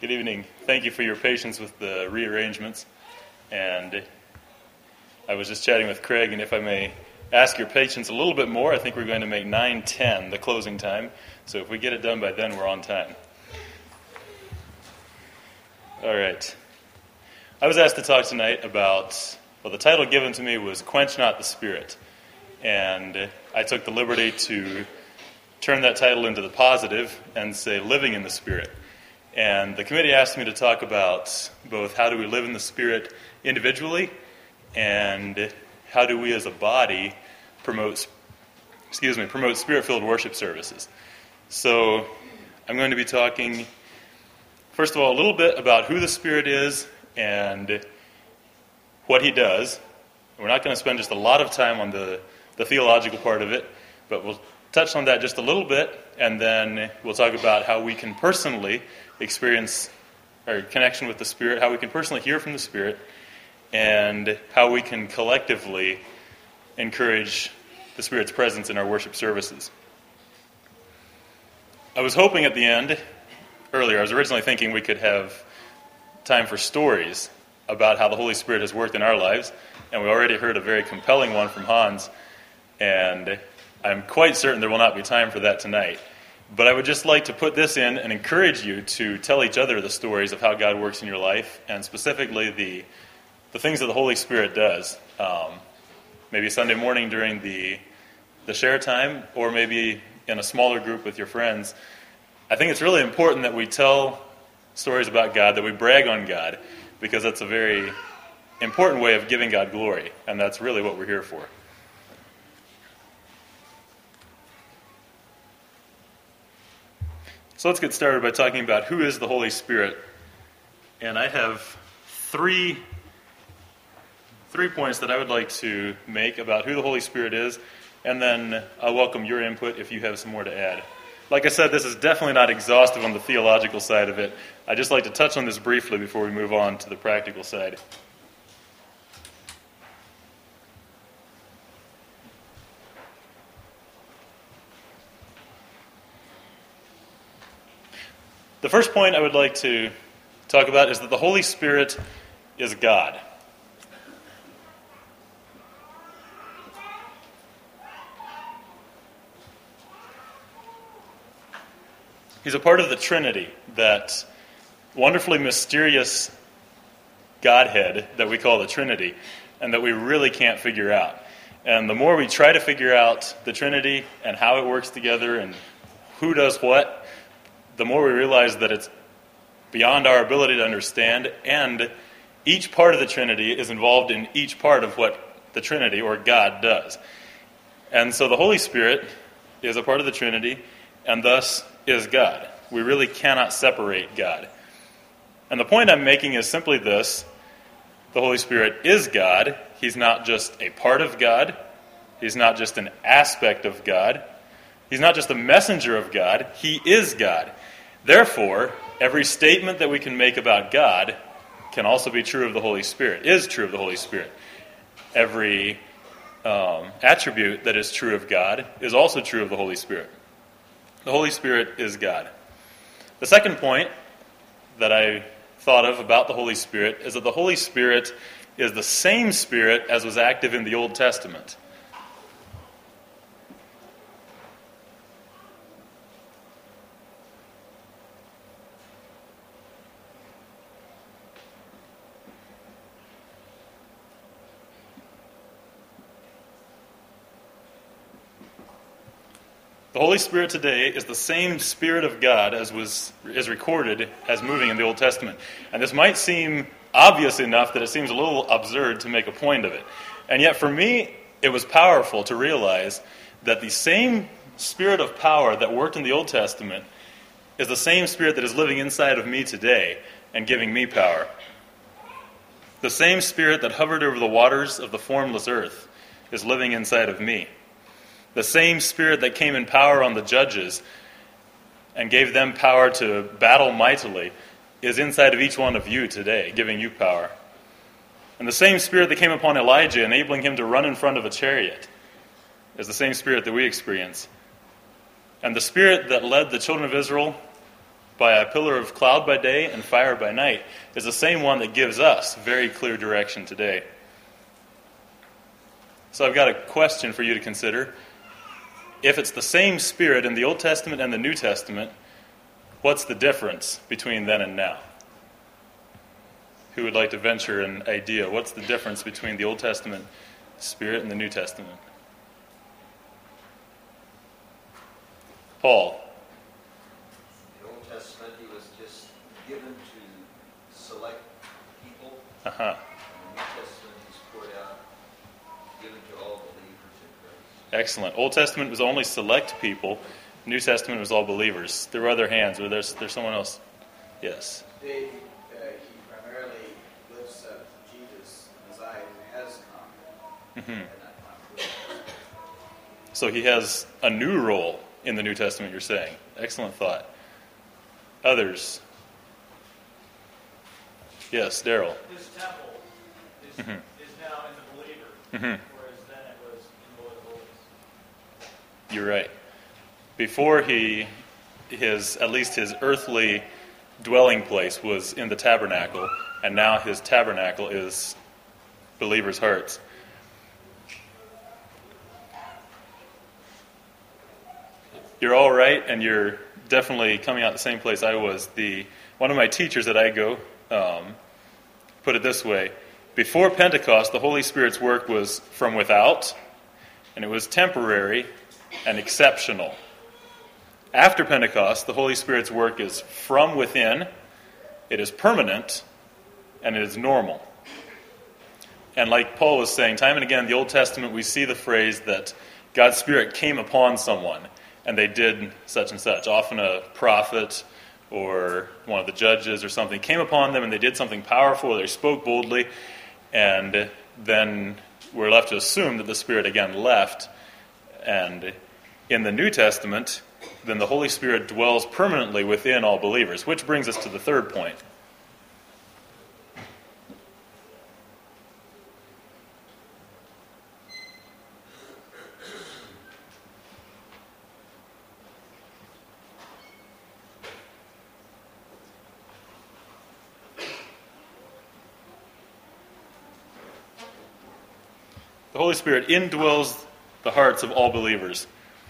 Good evening. Thank you for your patience with the rearrangements. And I was just chatting with Craig, and if I may ask your patience a little bit more, I think we're going to make 9:10 the closing time. So if we get it done by then, we're on time. All right. I was asked to talk tonight about, the title given to me was Quench Not the Spirit. And I took the liberty to turn that title into the positive and say living in the Spirit. And the committee asked me to talk about both how do we live in the Spirit individually and how do we as a body promote Spirit-filled worship services. So I'm going to be talking, first of all, a little bit about who the Spirit is and what He does. We're not going to spend just a lot of time on the theological part of it, but we'll touch on that just a little bit, and then we'll talk about how we can personally experience our connection with the Spirit, how we can personally hear from the Spirit, and how we can collectively encourage the Spirit's presence in our worship services. I was hoping at the end, earlier, I was originally thinking we could have time for stories about how the Holy Spirit has worked in our lives, and we already heard a very compelling one from Hans, and I'm quite certain there will not be time for that tonight. But I would just like to put this in and encourage you to tell each other the stories of how God works in your life, and specifically the things that the Holy Spirit does. Maybe Sunday morning during the share time, or maybe in a smaller group with your friends. I think it's really important that we tell stories about God, that we brag on God, because that's a very important way of giving God glory, and that's really what we're here for. So let's get started by talking about who is the Holy Spirit. And I have three points that I would like to make about who the Holy Spirit is, and then I'll welcome your input if you have some more to add. Like I said, this is definitely not exhaustive on the theological side of it. I'd just like to touch on this briefly before we move on to the practical side. The first point I would like to talk about is that the Holy Spirit is God. He's a part of the Trinity, that wonderfully mysterious Godhead that we call the Trinity, and that we really can't figure out. And the more we try to figure out the Trinity and how it works together and who does what, the more we realize that it's beyond our ability to understand, and each part of the Trinity is involved in each part of what the Trinity, or God, does. And so the Holy Spirit is a part of the Trinity, and thus is God. We really cannot separate God. And the point I'm making is simply this: the Holy Spirit is God. He's not just a part of God. He's not just an aspect of God. He's not just a messenger of God. He is God. Therefore, every statement that we can make about God can also be true of the Holy Spirit, is true of the Holy Spirit. Every attribute that is true of God is also true of the Holy Spirit. The Holy Spirit is God. The second point that I thought of about the Holy Spirit is that the Holy Spirit is the same Spirit as was active in the Old Testament. The Holy Spirit today is the same Spirit of God as is recorded as moving in the Old Testament. And this might seem obvious enough that it seems a little absurd to make a point of it. And yet for me, it was powerful to realize that the same Spirit of power that worked in the Old Testament is the same Spirit that is living inside of me today and giving me power. The same Spirit that hovered over the waters of the formless earth is living inside of me. The same Spirit that came in power on the judges and gave them power to battle mightily is inside of each one of you today, giving you power. And the same Spirit that came upon Elijah, enabling him to run in front of a chariot, is the same Spirit that we experience. And the Spirit that led the children of Israel by a pillar of cloud by day and fire by night is the same one that gives us very clear direction today. So I've got a question for you to consider. If it's the same Spirit in the Old Testament and the New Testament, what's the difference between then and now? Who would like to venture an idea? What's the difference between the Old Testament Spirit and the New Testament? Paul. The Old Testament, he was just given to select people. Uh-huh. In the New Testament, he's poured out, given to all believers in Christ. Excellent. Old Testament was only select people. New Testament was all believers. There were other hands. Or there's someone else. Yes. He primarily lifts up Jesus, Messiah, who has come. Mm-hmm. And not come. So he has a new role in the New Testament, you're saying. Excellent thought. Others? Yes, Daryl. His temple is now in the believer, whereas then it was in the Lord of Holies. You're right. Before at least his earthly dwelling place was in the tabernacle, and now his tabernacle is believers' hearts. You're all right, and you're definitely coming out the same place I was. One of my teachers at IGO put it this way. Before Pentecost, the Holy Spirit's work was from without, and it was temporary and exceptional. After Pentecost, the Holy Spirit's work is from within, it is permanent, and it is normal. And like Paul was saying, time and again in the Old Testament, we see the phrase that God's Spirit came upon someone, and they did such and such. Often a prophet or one of the judges or something came upon them, and they did something powerful, they spoke boldly, and then we're left to assume that the Spirit again left. And in the New Testament, then the Holy Spirit dwells permanently within all believers, which brings us to the third point. The Holy Spirit indwells the hearts of all believers.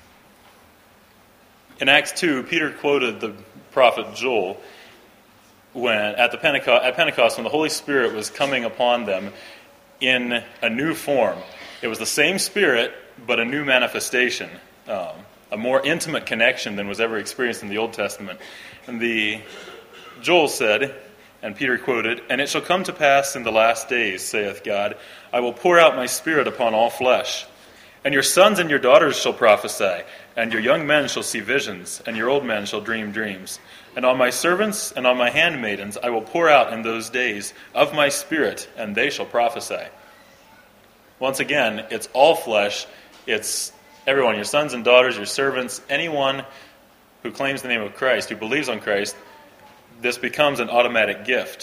In Acts 2, Peter quoted the prophet Joel at Pentecost when the Holy Spirit was coming upon them in a new form. It was the same Spirit, but a new manifestation, a more intimate connection than was ever experienced in the Old Testament. And Joel said, and Peter quoted, "And it shall come to pass in the last days, saith God, I will pour out my Spirit upon all flesh. And your sons and your daughters shall prophesy, and your young men shall see visions, and your old men shall dream dreams. And on my servants and on my handmaidens I will pour out in those days of my Spirit, and they shall prophesy." Once again, it's all flesh. It's everyone, your sons and daughters, your servants, anyone who claims the name of Christ, who believes on Christ. This becomes an automatic gift.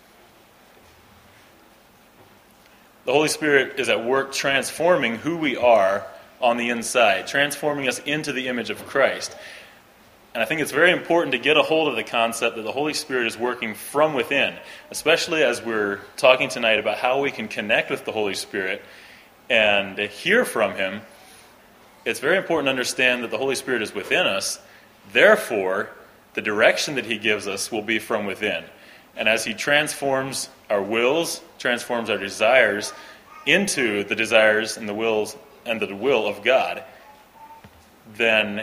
The Holy Spirit is at work transforming who we are on the inside, transforming us into the image of Christ. And I think it's very important to get a hold of the concept that the Holy Spirit is working from within, especially as we're talking tonight about how we can connect with the Holy Spirit and hear from Him. It's very important to understand that the Holy Spirit is within us. Therefore, the direction that He gives us will be from within. And as He transforms our wills, transforms our desires into the desires and the wills and the will of God, then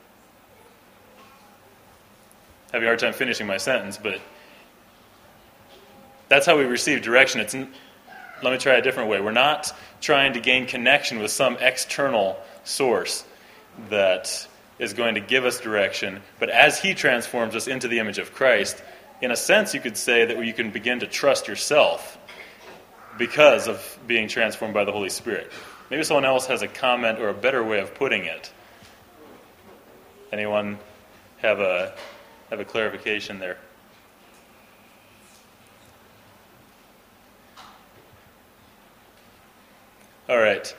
having a hard time finishing my sentence, but that's how we receive direction. Let me try a different way. We're not trying to gain connection with some external source that is going to give us direction, but as He transforms us into the image of Christ, in a sense you could say that you can begin to trust yourself because of being transformed by the Holy Spirit. Maybe someone else has a comment or a better way of putting it. Anyone have a clarification there? All right.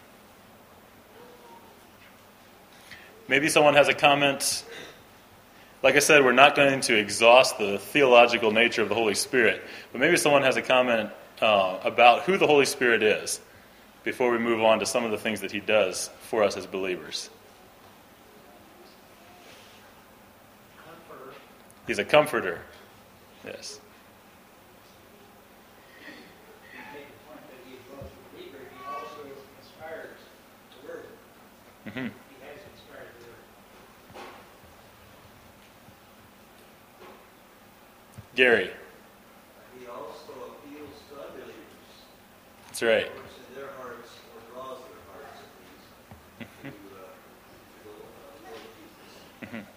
Maybe someone has a comment like I said, we're not going to exhaust the theological nature of the Holy Spirit, but maybe someone has a comment about who the Holy Spirit is before we move on to some of the things that he does for us as believers. Comforter. He's a comforter. Yes. You make the point that he was a believer, he also inspires the word. Mm-hmm. He has inspired the word. Gary. He also appeals to unbelievers. That's right. Works in their hearts, or draws their hearts at least, to know Jesus.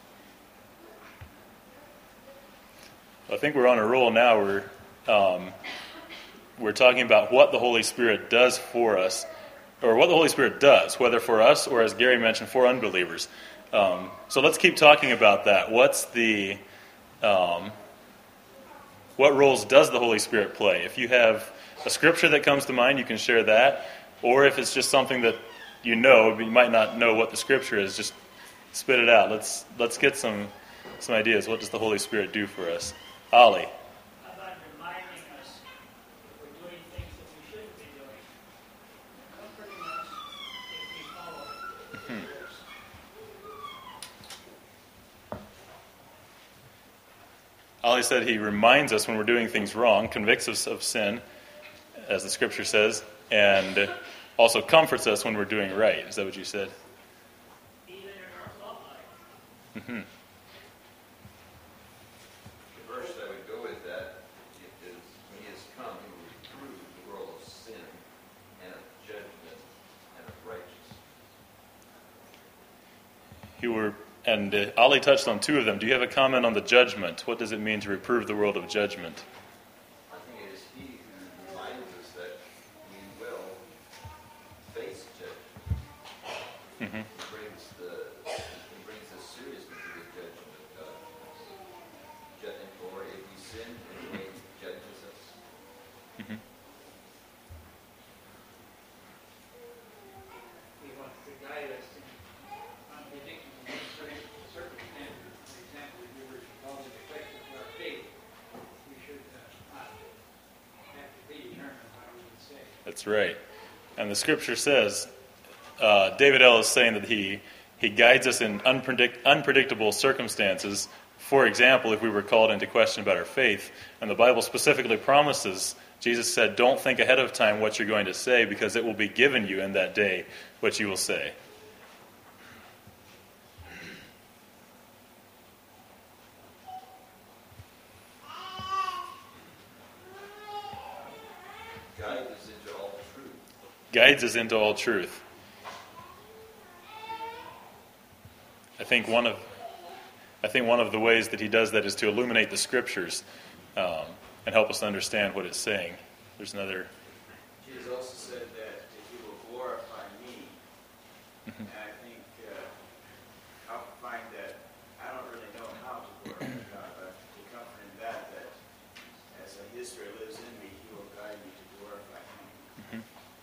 I think we're on a roll now. We're talking about what the Holy Spirit does for us, or what the Holy Spirit does, whether for us or, as Gary mentioned, for unbelievers. So let's keep talking about that. What roles does the Holy Spirit play? If you have a scripture that comes to mind, you can share that. Or if it's just something that you know, but you might not know what the scripture is, just spit it out. Let's get some ideas. What does the Holy Spirit do for us? Ollie. How about reminding us if we're doing things that we shouldn't be doing? Comforting us if we follow the rules. Ollie said he reminds us when we're doing things wrong, convicts us of sin, as the scripture says, and also comforts us when we're doing right. Is that what you said? Even in our thought life. Mm-hmm. The verse that would go with that is, when he has come, he will reprove the world of sin and of judgment and of righteousness. And Ollie touched on two of them. Do you have a comment on the judgment? What does it mean to reprove the world of judgment? I think it is he who reminds us that we will face judgment. Mm-hmm. He brings the seriousness of the judgment of God. Or if we sin, in the way he judges us. Mm-hmm. He wants to guide us in unpredictable circumstances. For example, if we were called into question for our faith, we should not have to be determined by what we say. That's right. And the scripture says, David L. is saying that he guides us in unpredictable circumstances. For example, if we were called into question about our faith, and the Bible specifically promises, Jesus said, don't think ahead of time what you're going to say, because it will be given you in that day what you will say. Guide us into all truth. Guides us into all truth. I think one of the ways that he does that is to illuminate the scriptures and help us understand what it's saying. There's another. Jesus also said that he will glorify me. And I think I'll find that I don't really know how to glorify God, but the comfort in that as his Spirit lives in me, he will guide me to glorify him.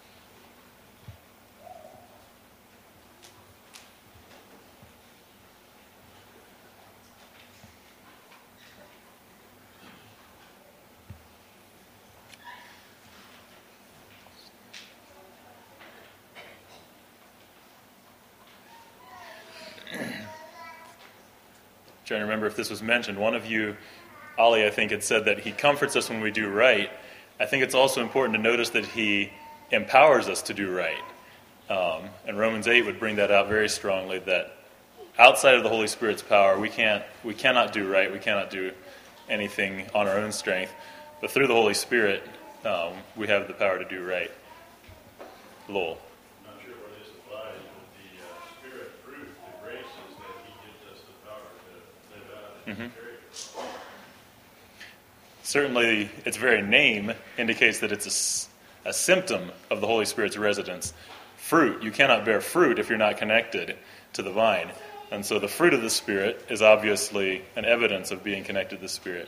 Trying to remember if this was mentioned. One of you, Ollie, I think, had said that he comforts us when we do right. I think it's also important to notice that he empowers us to do right. And Romans 8 would bring that out very strongly, that outside of the Holy Spirit's power, we cannot do right. We cannot do anything on our own strength. But through the Holy Spirit, we have the power to do right. Lowell. Not sure where this applies, but the Spirit fruit, the grace is that he gives us the power to live out in his character. Certainly, its very name indicates that it's a symptom of the Holy Spirit's residence. Fruit, you cannot bear fruit if you're not connected to the vine. And so the fruit of the Spirit is obviously an evidence of being connected to the Spirit.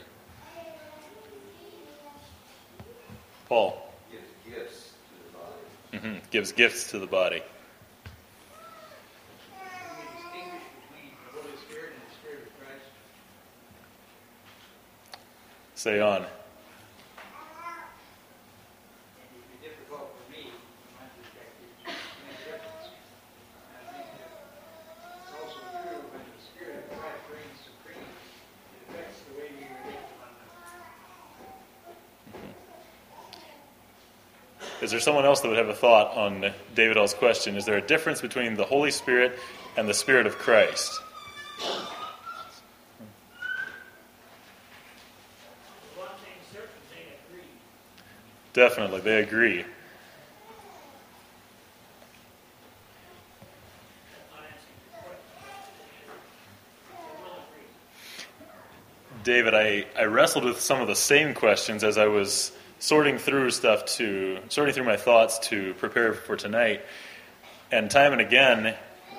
Paul. Gives gifts to the body. Gives gifts to the body. We distinguish between the Holy Spirit and the Spirit of Christ. say on. And it'd be difficult for me, from my perspective, to make a difference. And I think that it's also true when the Spirit of Christ reigns supreme, it affects the way we relate to one another. Is there someone else that would have a thought on David L's question? Is there a difference between the Holy Spirit and the Spirit of Christ? One thing certain, they agree. Definitely, they agree. Not answering your question. They will agree. David, I wrestled with some of the same questions as I was sorting through my thoughts to prepare for tonight. And time and again,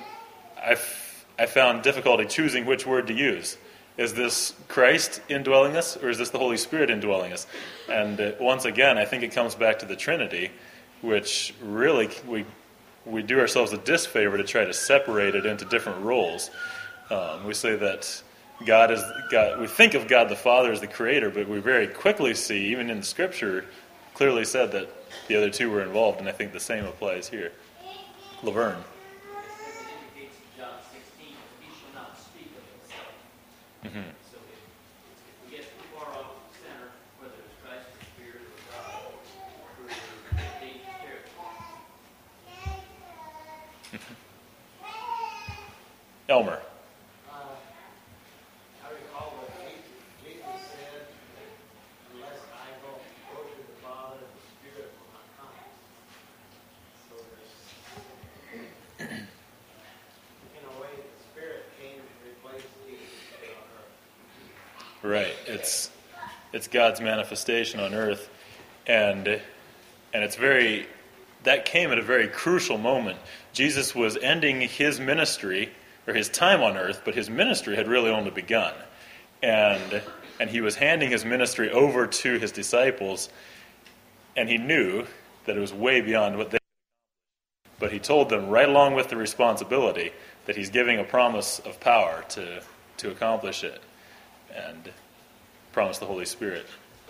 I found difficulty choosing which word to use. Is this Christ indwelling us, or is this the Holy Spirit indwelling us? And once again, I think it comes back to the Trinity, which really we do ourselves a disfavor to try to separate it into different roles. We say that God is God. We think of God the Father as the Creator, but we very quickly see, even in the Scripture, clearly said that the other two were involved, and I think the same applies here. Laverne. It indicates in John 16 that he shall not speak of himself. Mm-hmm. So if we get too far off the center, whether it's Christ or Spirit or God, we're in dangerous territory. Elmer. I recall what Jesus said, unless I go to the Father, the Spirit will not come. So there's, in a way, the Spirit came to replace Jesus on earth. Right. It's God's manifestation on earth, and it's that came at a very crucial moment. Jesus was ending his ministry, or his time on earth, but his ministry had really only begun. And he was handing his ministry over to his disciples, and he knew that it was way beyond what they could. But he told them, right along with the responsibility, that he's giving a promise of power to accomplish it, and promise the Holy Spirit.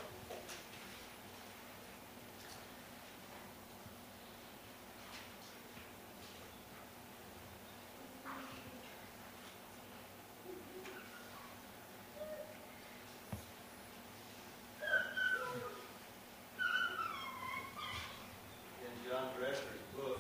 In John Dresser's book,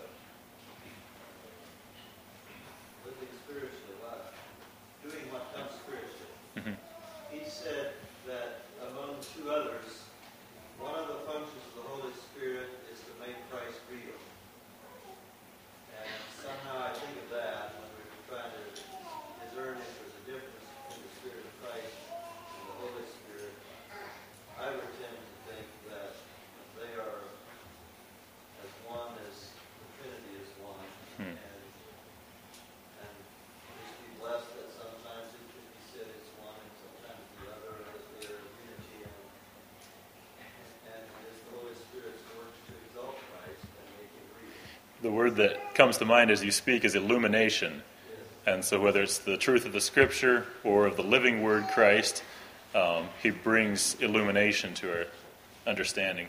Living Spiritually, Doing What Comes Spiritually, he said that among two others, one of the functions of the Holy Spirit is to make Christ real. And somehow I think of that when we were trying to discern if there's a difference between the Spirit of Christ and the Holy Spirit. I would tend to think that they are as one as the Trinity is one. And just be blessed that sometimes it can be said it's one and sometimes the other, that they're unity. And it's the Holy Spirit's work to exalt Christ and make him real. The word that comes to mind as you speak is illumination. And so whether it's the truth of the Scripture or of the living Word Christ, he brings illumination to our understanding.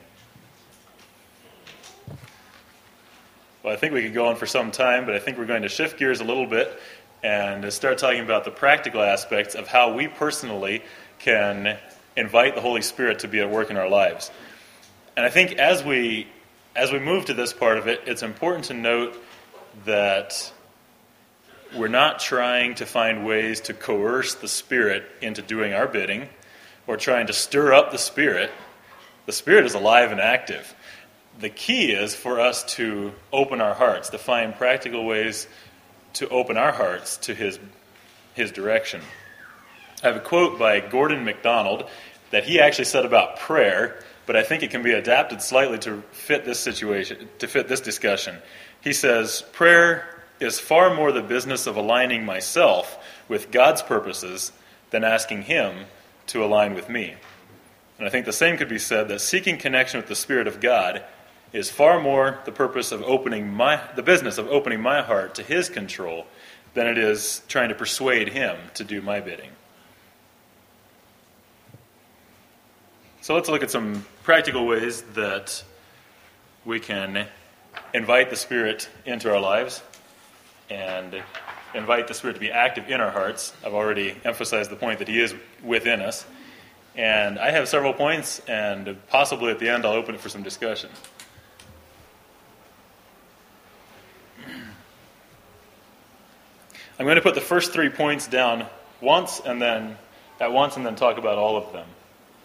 Well, I think we could go on for some time, but I think we're going to shift gears a little bit and start talking about the practical aspects of how we personally can invite the Holy Spirit to be at work in our lives. And I think as we move to this part of it, it's important to note that we're not trying to find ways to coerce the Spirit into doing our bidding or trying to stir up the Spirit. The Spirit is alive and active. The key is for us to open our hearts, to find practical ways to open our hearts to His direction. I have a quote by Gordon MacDonald that he actually said about prayer, but I think it can be adapted slightly to fit this situation, to fit this discussion. He says, "Prayer is far more the business of aligning myself with God's purposes than asking Him to align with me." And I think the same could be said that seeking connection with the Spirit of God is far more the business of opening my heart to His control than it is trying to persuade Him to do my bidding. So let's look at some practical ways that we can invite the Spirit into our lives and invite the Spirit to be active in our hearts. I've already emphasized the point that He is within us. And I have several points, and possibly at the end I'll open it for some discussion. I'm going to put the first 3 points down once and then talk about all of them.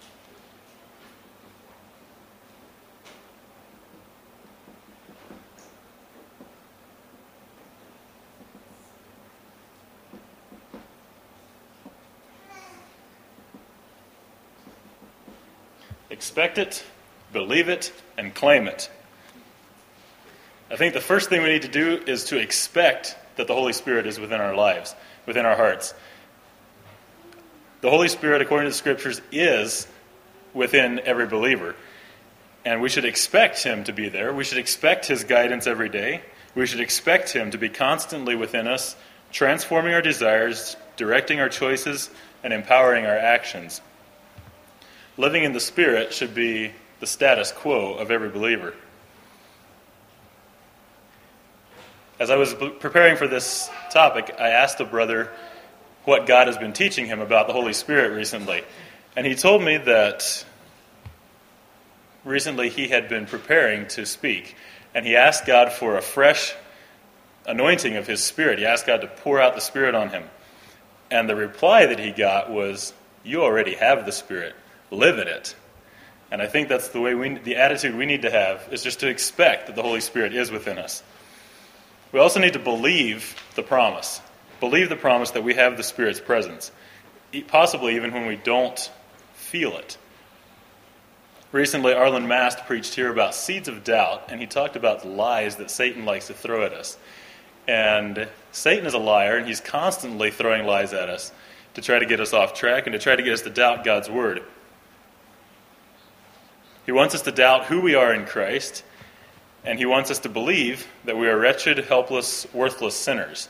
Expect it, believe it, and claim it. I think the first thing we need to do is to expect that the Holy Spirit is within our lives, within our hearts. The Holy Spirit, according to the Scriptures, is within every believer. And we should expect Him to be there. We should expect His guidance every day. We should expect Him to be constantly within us, transforming our desires, directing our choices, and empowering our actions. Living in the Spirit should be the status quo of every believer. As I was preparing for this topic, I asked a brother what God has been teaching him about the Holy Spirit recently. And he told me that recently he had been preparing to speak. And he asked God for a fresh anointing of His Spirit. He asked God to pour out the Spirit on him. And the reply that he got was, "You already have the Spirit. Live in it." And I think that's the attitude we need to have, is just to expect that the Holy Spirit is within us. We also need to believe the promise. Believe the promise that we have the Spirit's presence, possibly even when we don't feel it. Recently, Arlen Mast preached here about seeds of doubt, and he talked about the lies that Satan likes to throw at us. And Satan is a liar, and he's constantly throwing lies at us to try to get us off track and to try to get us to doubt God's Word. He wants us to doubt who we are in Christ, and he wants us to believe that we are wretched, helpless, worthless sinners.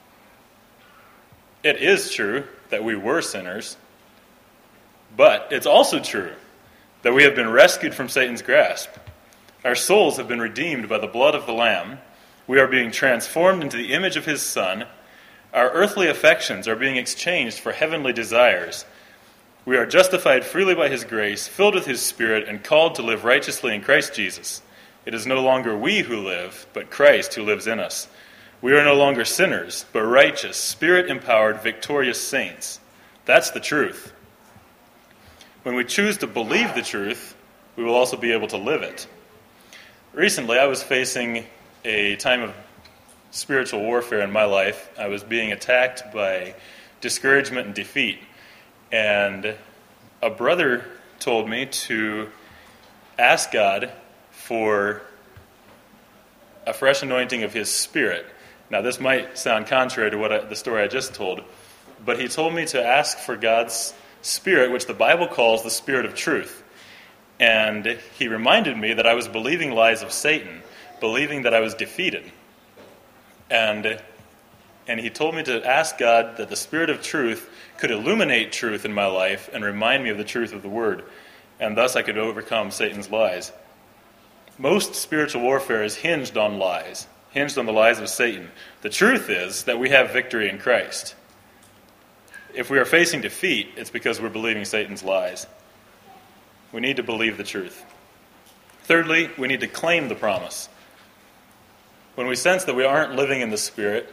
It is true that we were sinners, but it's also true that we have been rescued from Satan's grasp. Our souls have been redeemed by the blood of the Lamb. We are being transformed into the image of His Son. Our earthly affections are being exchanged for heavenly desires. We are justified freely by His grace, filled with His Spirit, and called to live righteously in Christ Jesus. It is no longer we who live, but Christ who lives in us. We are no longer sinners, but righteous, Spirit-empowered, victorious saints. That's the truth. When we choose to believe the truth, we will also be able to live it. Recently, I was facing a time of spiritual warfare in my life. I was being attacked by discouragement and defeat. And a brother told me to ask God for a fresh anointing of His Spirit. Now, this might sound contrary to the story I just told, but he told me to ask for God's Spirit, which the Bible calls the Spirit of truth. And he reminded me that I was believing lies of Satan, believing that I was defeated. And he told me to ask God that the Spirit of truth could illuminate truth in my life and remind me of the truth of the Word, and thus I could overcome Satan's lies. Most spiritual warfare is hinged on lies, hinged on the lies of Satan. The truth is that we have victory in Christ. If we are facing defeat, it's because we're believing Satan's lies. We need to believe the truth. Thirdly, we need to claim the promise. When we sense that we aren't living in the Spirit,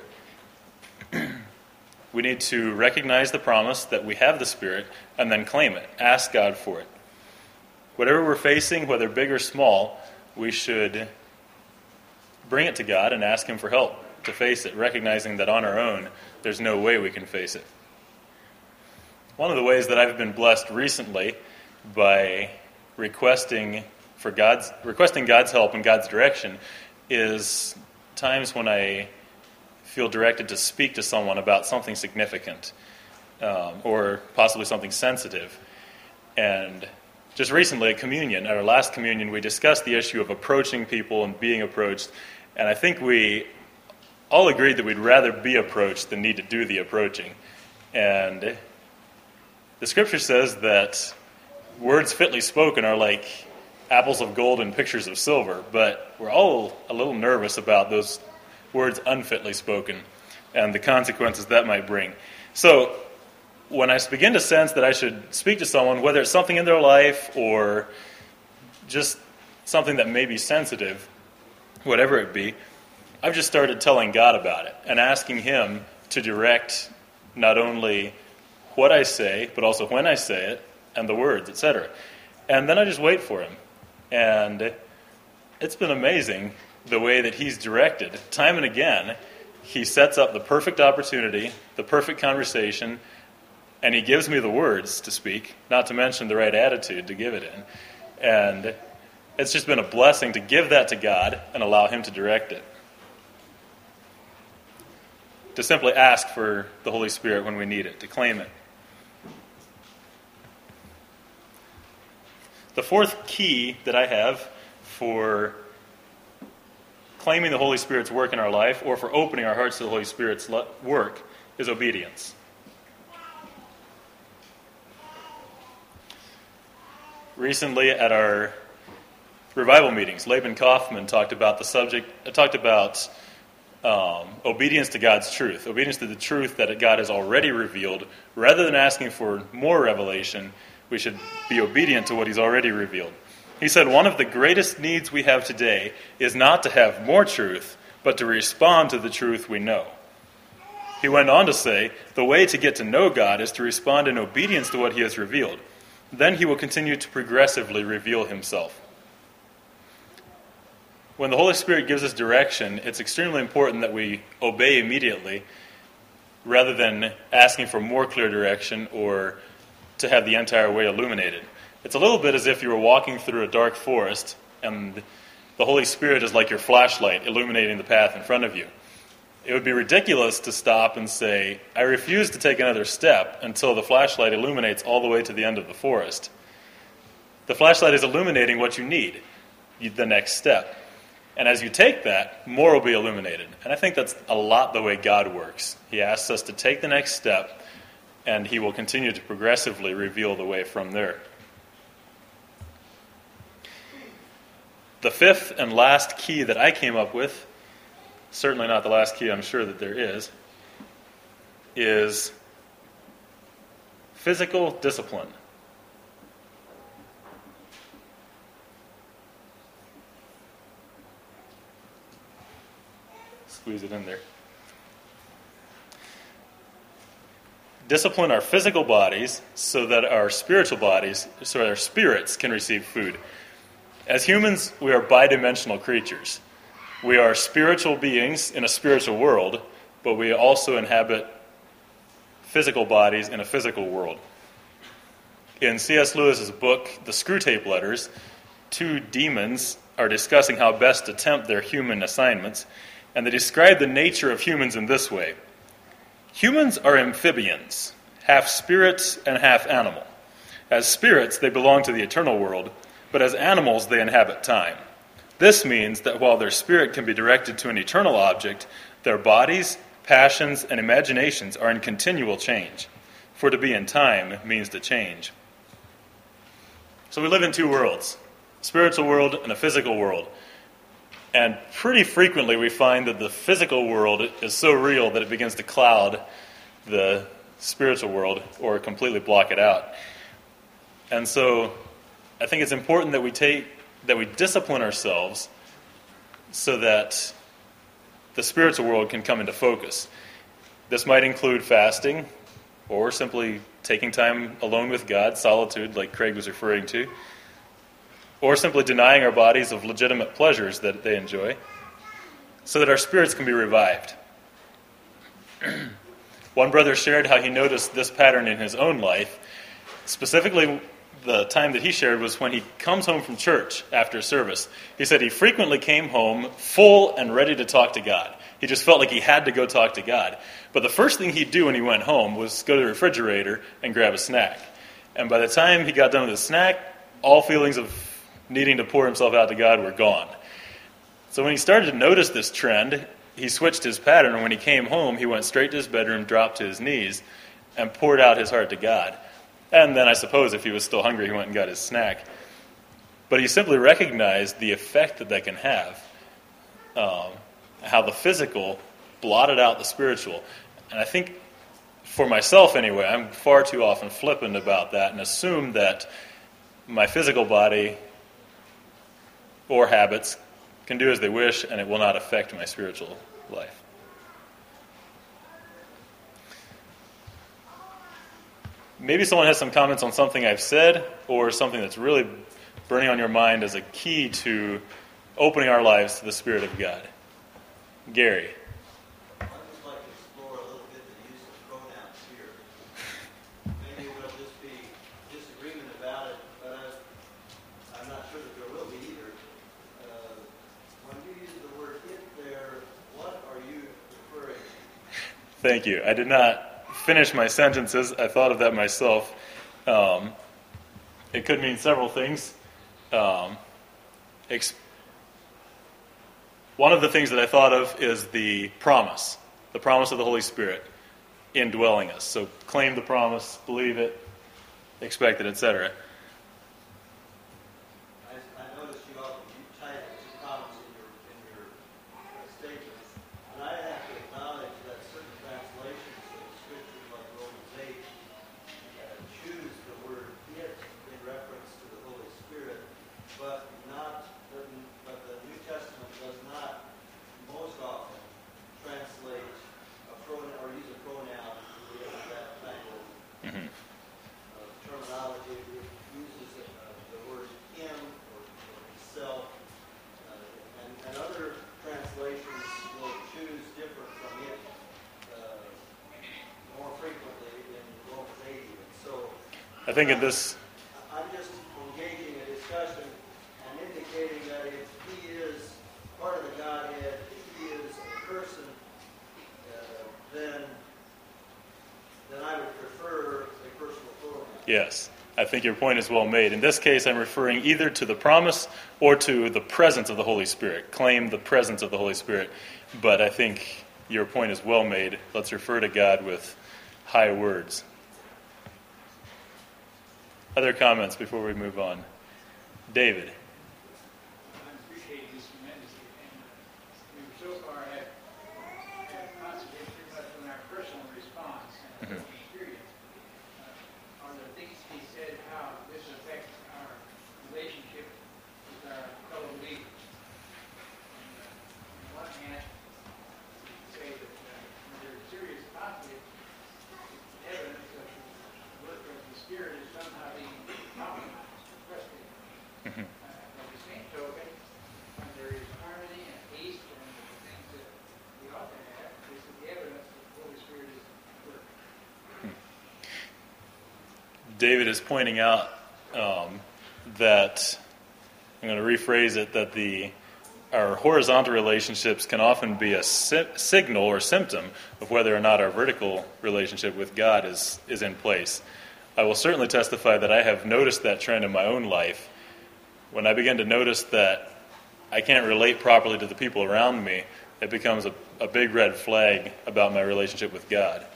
we need to recognize the promise that we have the Spirit and then claim it. Ask God for it. Whatever we're facing, whether big or small, we should bring it to God and ask Him for help to face it, recognizing that on our own, there's no way we can face it. One of the ways that I've been blessed recently by requesting God's help and God's direction is times when I feel directed to speak to someone about something significant or possibly something sensitive. And just recently at communion, at our last communion, we discussed the issue of approaching people and being approached. And I think we all agreed that we'd rather be approached than need to do the approaching. And the Scripture says that words fitly spoken are like apples of gold and pictures of silver, but we're all a little nervous about those words unfitly spoken and the consequences that might bring. So when I begin to sense that I should speak to someone, whether it's something in their life or just something that may be sensitive, whatever it be, I've just started telling God about it and asking Him to direct not only what I say, but also when I say it, and the words, etc. And then I just wait for Him. And it's been amazing the way that He's directed. Time and again, He sets up the perfect opportunity, the perfect conversation, and He gives me the words to speak, not to mention the right attitude to give it in. And it's just been a blessing to give that to God and allow Him to direct it. To simply ask for the Holy Spirit when we need it, to claim it. The fourth key that I have for claiming the Holy Spirit's work in our life, or for opening our hearts to the Holy Spirit's work, is obedience. Recently at our revival meetings, Laban Kaufman talked about obedience to God's truth, obedience to the truth that God has already revealed. Rather than asking for more revelation, we should be obedient to what He's already revealed. He said, one of the greatest needs we have today is not to have more truth, but to respond to the truth we know. He went on to say, the way to get to know God is to respond in obedience to what He has revealed. Then He will continue to progressively reveal Himself. When the Holy Spirit gives us direction, it's extremely important that we obey immediately rather than asking for more clear direction or to have the entire way illuminated. It's a little bit as if you were walking through a dark forest and the Holy Spirit is like your flashlight illuminating the path in front of you. It would be ridiculous to stop and say, I refuse to take another step until the flashlight illuminates all the way to the end of the forest. The flashlight is illuminating what you need, the next step. And as you take that, more will be illuminated. And I think that's a lot the way God works. He asks us to take the next step, and He will continue to progressively reveal the way from there. The fifth and last key that I came up with, certainly not the last key I'm sure that there is physical discipline. Squeeze it in there. Discipline our physical bodies so that our spiritual bodies, so that our spirits can receive food. As humans, we are bidimensional creatures. We are spiritual beings in a spiritual world, but we also inhabit physical bodies in a physical world. In C.S. Lewis's book, The Screwtape Letters, two demons are discussing how best to tempt their human assignments, and they describe the nature of humans in this way. Humans are amphibians, half spirits and half animal. As spirits, they belong to the eternal world, but as animals, they inhabit time. This means that while their spirit can be directed to an eternal object, their bodies, passions, and imaginations are in continual change. For to be in time means to change. So we live in two worlds, a spiritual world and a physical world. And pretty frequently we find that the physical world is so real that it begins to cloud the spiritual world or completely block it out. And so I think it's important that we discipline ourselves so that the spiritual world can come into focus. This might include fasting or simply taking time alone with God, solitude like Craig was referring to, or simply denying our bodies of legitimate pleasures that they enjoy, so that our spirits can be revived. One brother shared how he noticed this pattern in his own life. Specifically, the time that he shared was when he comes home from church after service. He said he frequently came home full and ready to talk to God. He just felt like he had to go talk to God. But the first thing he'd do when he went home was go to the refrigerator and grab a snack. And by the time he got done with his snack, all feelings of needing to pour himself out to God were gone. So when he started to notice this trend, he switched his pattern, and when he came home, he went straight to his bedroom, dropped to his knees, and poured out his heart to God. And then I suppose if he was still hungry, he went and got his snack. But he simply recognized the effect that can have, how the physical blotted out the spiritual. And I think, for myself anyway, I'm far too often flippant about that and assume that my physical body or habits can do as they wish and it will not affect my spiritual life. Maybe someone has some comments on something I've said or something that's really burning on your mind as a key to opening our lives to the Spirit of God. Gary. I'd just like to explore a little bit the use of pronouns here. Maybe there'll just be disagreement about it, but I'm not sure that there will be either. When you use the word "it" there, what are you referring to? Thank you. I did not finish my sentences. I thought of that myself. It could mean several things. One of the things that I thought of is the promise of the Holy Spirit indwelling us. So claim the promise, believe it, expect it, etc. I noticed you often title comments in your statements, and I have to acknowledge that certain translations of Scripture, like Romans 8, choose the word "it" in reference to the Holy Spirit, but the New Testament does not most often translate a pronoun or use a pronoun with that kind of terminology. It uses the word "him" or "himself," and other translations will choose different from it more frequently in Romans 8. So I think in this... I'm just engaging a discussion and indicating that if he is part of the Godhead, if he is a person, then I would prefer a personal pronoun. Yes, I think your point is well made. In this case, I'm referring either to the promise or to the presence of the Holy Spirit. Claim the presence of the Holy Spirit. But I think your point is well made. Let's refer to God with high words. Other comments before we move on? David. I'm appreciating this tremendously. And we so far have concentrated pretty much on our personal response and experience. Are there things he said how this affects our relationship with our fellow believers? On one hand, you say that when there's serious conflict, it's evidence that the work of the Spirit is somehow being compromised, frustrated. By the same token, when there is harmony and peace and the things that we ought to have, this is the evidence that the Holy Spirit is at work. David is pointing out that, I'm going to rephrase it, that our horizontal relationships can often be a signal or symptom of whether or not our vertical relationship with God is in place. I will certainly testify that I have noticed that trend in my own life. When I begin to notice that I can't relate properly to the people around me, it becomes a big red flag about my relationship with God.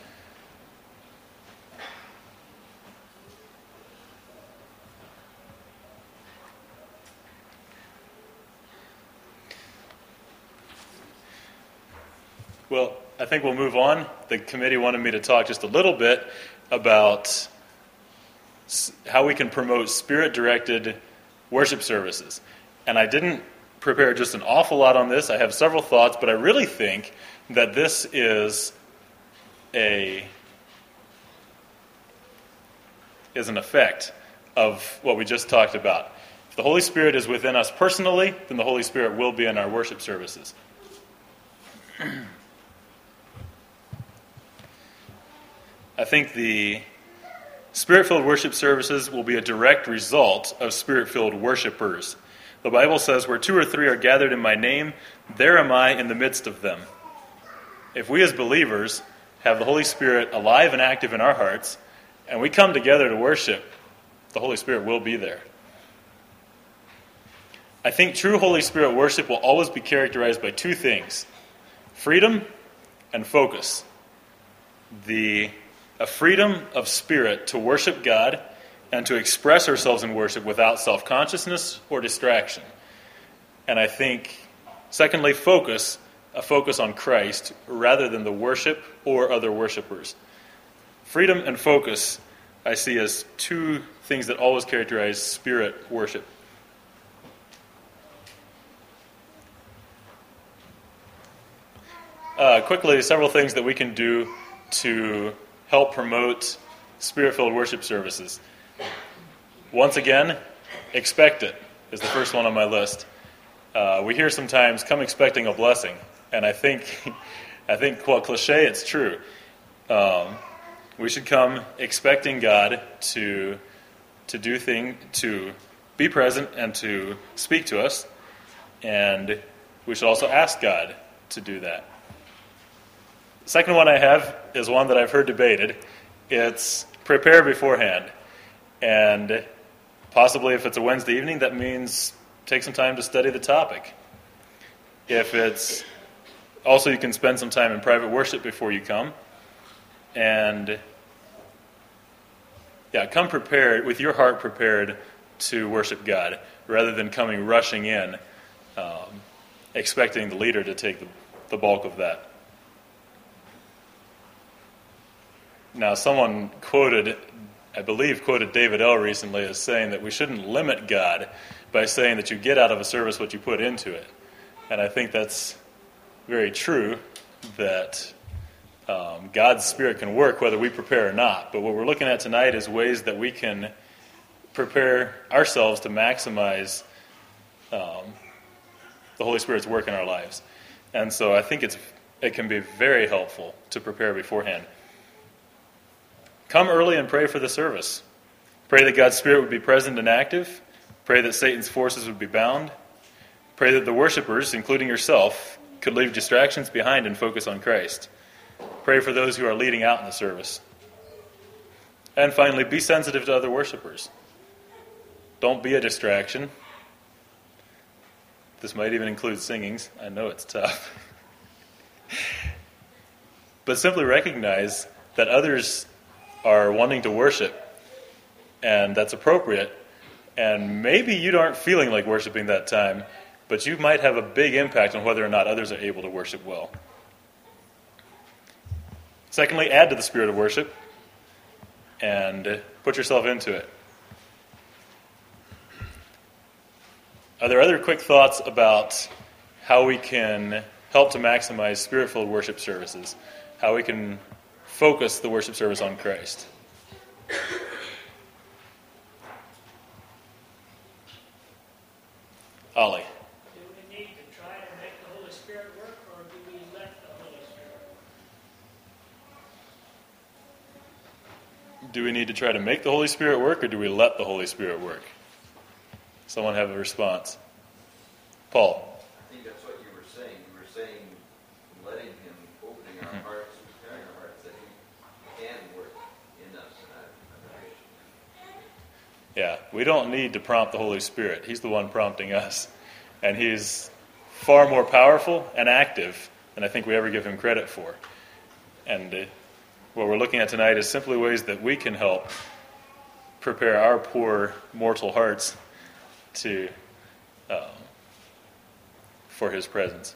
Well, I think we'll move on. The committee wanted me to talk just a little bit about how we can promote Spirit-directed worship services. And I didn't prepare just an awful lot on this. I have several thoughts, but I really think that this is an effect of what we just talked about. If the Holy Spirit is within us personally, then the Holy Spirit will be in our worship services. I think the Spirit-filled worship services will be a direct result of Spirit-filled worshipers. The Bible says, where 2 or 3 are gathered in my name, there am I in the midst of them. If we as believers have the Holy Spirit alive and active in our hearts, and we come together to worship, the Holy Spirit will be there. I think true Holy Spirit worship will always be characterized by 2 things: freedom and focus. The a freedom of spirit to worship God and to express ourselves in worship without self-consciousness or distraction. And I think, secondly, a focus on Christ rather than the worship or other worshipers. Freedom and focus I see as two things that always characterize spirit worship. Quickly, several things that we can do to help promote spirit-filled worship services. Once again, expect it is the first one on my list. We hear sometimes, come expecting a blessing. And I think, while cliche, it's true. We should come expecting God to be present and to speak to us. And we should also ask God to do that. The second one I have is one that I've heard debated. It's prepare beforehand. And possibly if it's a Wednesday evening, that means take some time to study the topic. If it's also, you can spend some time in private worship before you come. And come prepared, with your heart prepared to worship God, rather than coming rushing in, expecting the leader to take the bulk of that. Now, someone I believe quoted David L. recently as saying that we shouldn't limit God by saying that you get out of a service what you put into it. And I think that's very true, that God's Spirit can work whether we prepare or not. But what we're looking at tonight is ways that we can prepare ourselves to maximize the Holy Spirit's work in our lives. And so I think it can be very helpful to prepare beforehand. Come early and pray for the service. Pray that God's Spirit would be present and active. Pray that Satan's forces would be bound. Pray that the worshipers, including yourself, could leave distractions behind and focus on Christ. Pray for those who are leading out in the service. And finally, be sensitive to other worshipers. Don't be a distraction. This might even include singings. I know it's tough. But simply recognize that others are wanting to worship, and that's appropriate. And maybe you aren't feeling like worshiping that time, but you might have a big impact on whether or not others are able to worship well. Secondly, add to the spirit of worship and put yourself into it. Are there other quick thoughts about how we can help to maximize spirit-filled worship services? How we can focus the worship service on Christ? Ollie. Do we need to try to make the Holy Spirit work, or do we let the Holy Spirit work? Do we need to try to make the Holy Spirit work, or do we let the Holy Spirit work? Someone have a response. Paul. I think that's what you were saying. You were saying letting Him, opening our hearts, preparing our hearts, that He can work in us and out of our. Yeah, we don't need to prompt the Holy Spirit. He's the one prompting us. And He's far more powerful and active than I think we ever give Him credit for. And what we're looking at tonight is simply ways that we can help prepare our poor mortal hearts for His presence.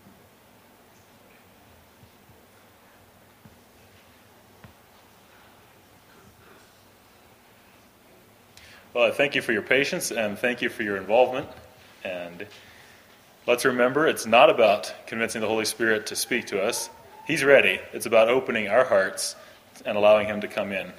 Well, I thank you for your patience and thank you for your involvement. And let's remember, it's not about convincing the Holy Spirit to speak to us. He's ready. It's about opening our hearts and allowing Him to come in.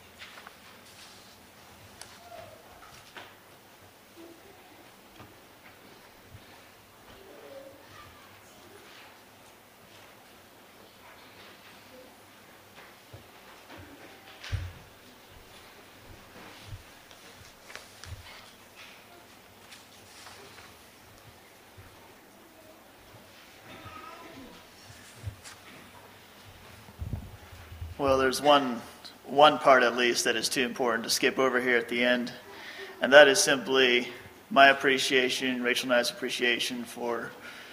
Well, there's one part at least that is too important to skip over here at the end, and that is simply my appreciation, Rachel and I's appreciation for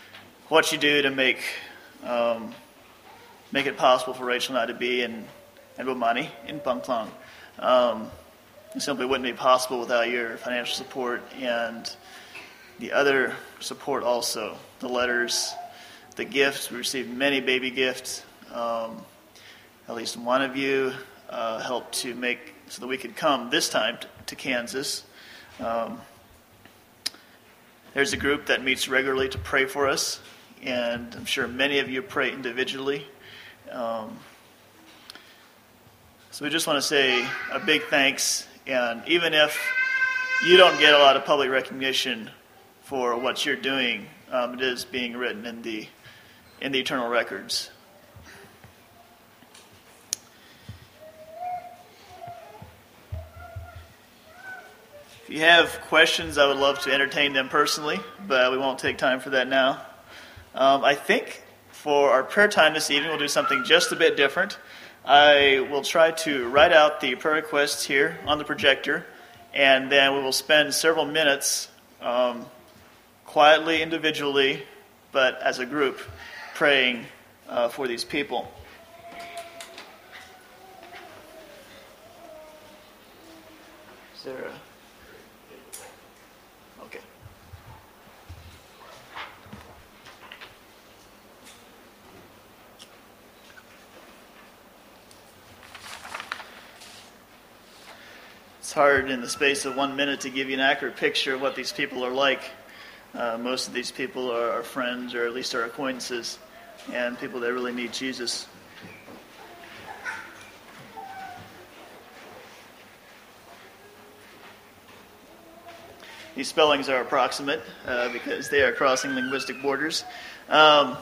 what you do to make it possible for Rachel and I to be and and Bomani in Bangklang. It simply wouldn't be possible without your financial support and the other support also, the letters, the gifts. We received many baby gifts. At least one of you helped to make so that we could come this time to Kansas. There's a group that meets regularly to pray for us, and I'm sure many of you pray individually. So we just want to say a big thanks, and even if you don't get a lot of public recognition for what you're doing, it is being written in the eternal records. If you have questions, I would love to entertain them personally, but we won't take time for that now. I think for our prayer time this evening, we'll do something just a bit different. I will try to write out the prayer requests here on the projector, and then we will spend several minutes quietly, individually, but as a group, praying for these people. Is there a... Okay. It's hard in the space of 1 minute to give you an accurate picture of what these people are like. Most of these people are our friends, or at least our acquaintances, and people that really need Jesus. These spellings are approximate because they are crossing linguistic borders. Abuli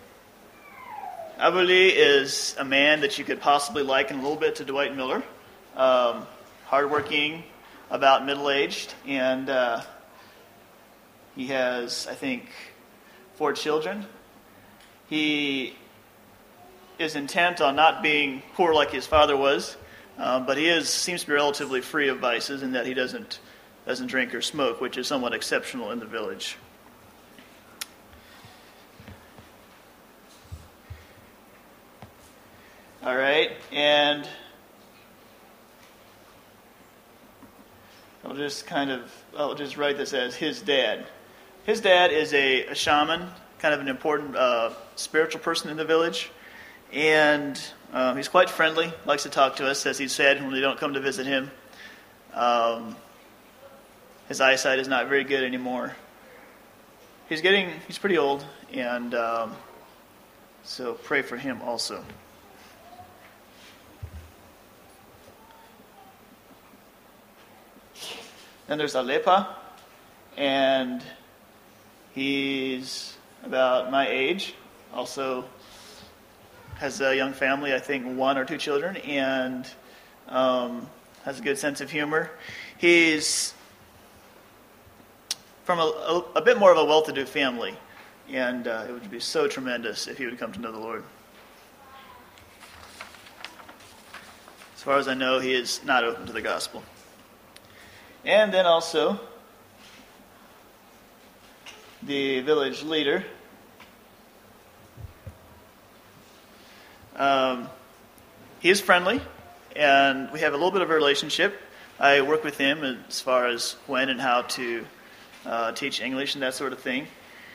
is a man that you could possibly liken a little bit to Dwight Miller. Hardworking, about middle-aged, and he has, I think, 4 children. He is intent on not being poor like his father was, but he seems to be relatively free of vices in that he doesn't drink or smoke, which is somewhat exceptional in the village. All right, and I'll just write this as his dad. His dad is a shaman, kind of an important spiritual person in the village, and he's quite friendly, likes to talk to us, as he's said when we don't come to visit him. His eyesight is not very good anymore. He's pretty old, and so pray for him also. Then there's Alepa, and he's about my age, also has a young family, I think 1 or 2 children, and has a good sense of humor. He's from a bit more of a well-to-do family, and it would be so tremendous if he would come to know the Lord. As far as I know, he is not open to the gospel. And then also the village leader. He is friendly, and we have a little bit of a relationship. I work with him as far as when and how to teach English and that sort of thing.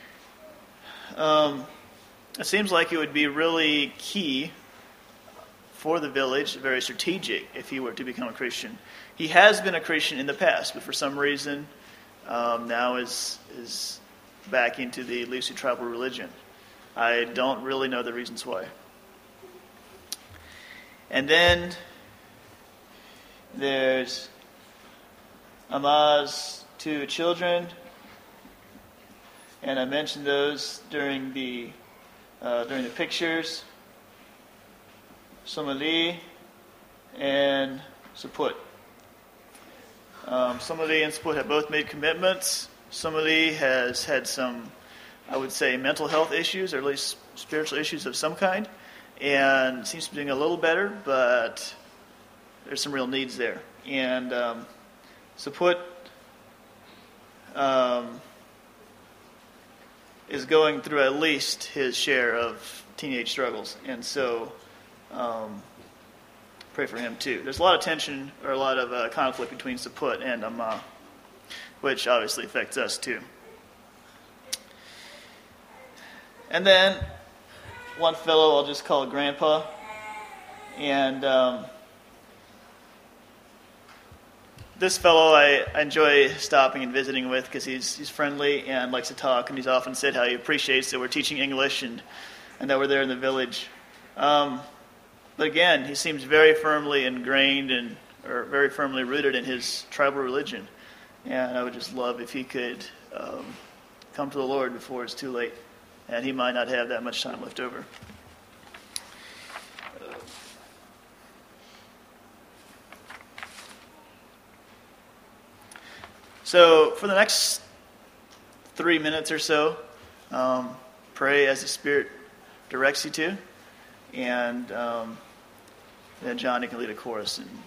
It seems like it would be really key for the village, very strategic, if he were to become a Christian. He has been a Christian in the past, but for some reason now is back into the Lisu tribal religion. I don't really know the reasons why. And then there's Ama's 2 children, and I mentioned those during the pictures. Somali and Saput. Somali and Saput have both made commitments. Somali has had some, I would say, mental health issues, or at least spiritual issues of some kind, and seems to be doing a little better, but there's some real needs there. And Saput is going through at least his share of teenage struggles, and so pray for him too. There's a lot of tension or a lot of conflict between Saput and Amma, which obviously affects us too. And then one fellow I'll just call Grandpa, and this fellow I enjoy stopping and visiting with because he's friendly and likes to talk, and he's often said how he appreciates that we're teaching English and that we're there in the village. But again, he seems very firmly ingrained or very firmly rooted in his tribal religion, and I would just love if he could come to the Lord before it's too late, and he might not have that much time left over. So for the next 3 minutes or so, pray as the Spirit directs you to, and then Johnny can lead a chorus and